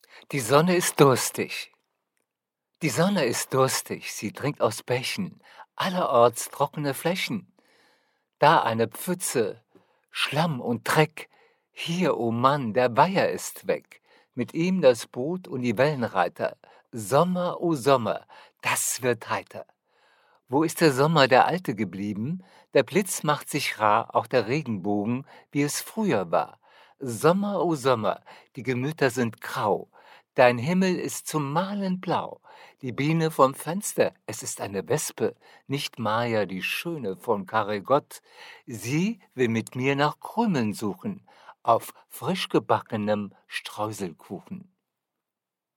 Die Sonne ist durstig. Die Sonne ist durstig, sie trinkt aus Bächen, allerorts trockene Flächen. Da eine Pfütze, Schlamm und Dreck. Hier, o Mann, der Weiher ist weg. Mit ihm das Boot und die Wellenreiter. Sommer, o Sommer, das wird heiter. Wo ist der Sommer, der alte geblieben? Der Blitz macht sich rar, auch der Regenbogen, wie es früher war. Sommer, o Sommer, die Gemüter sind grau. Dein Himmel ist zum Malen blau. Die Biene vom Fenster, es ist eine Wespe, nicht Maja, die Schöne von Karegott. Sie will mit mir nach Krümeln suchen, auf frisch gebackenem Streuselkuchen.